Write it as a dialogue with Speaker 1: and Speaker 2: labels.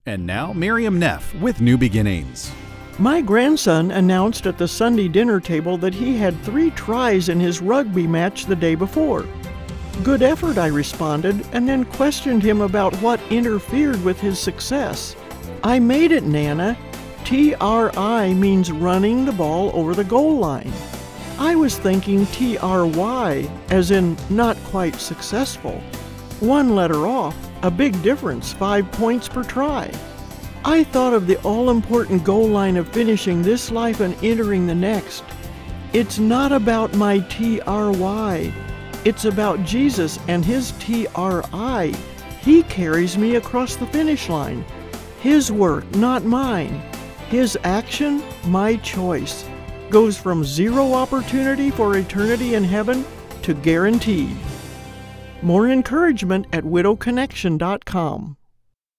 Speaker 1: And now, Miriam Neff with New Beginnings.
Speaker 2: My grandson announced at the Sunday dinner table that he had 3 tries in his rugby match the day before. Good effort, I responded, and then questioned him about what interfered with his success. I made it, Nana. TRI means running the ball over the goal line. I was thinking TRY, as in not quite successful. 1 letter off, a big difference, 5 points per try. I thought of the all-important goal line of finishing this life and entering the next. It's not about my TRY. It's about Jesus and his TRI. He carries me across the finish line. His work, not mine. His action, my choice. Goes from 0 opportunity for eternity in heaven to guaranteed. More encouragement at widowconnection.com.